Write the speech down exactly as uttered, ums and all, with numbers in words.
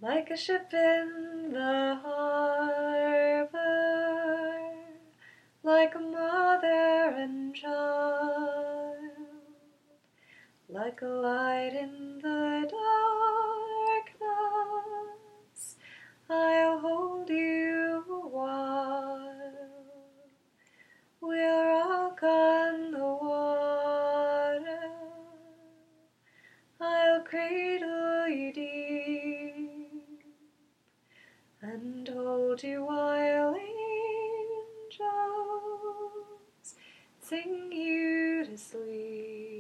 like a ship in the harbor, like a mother and child, like a light in the darkness, I'll hold you a while. We'll rock on the water, I'll cradle you deep, and hold you while angels sing you to sleep.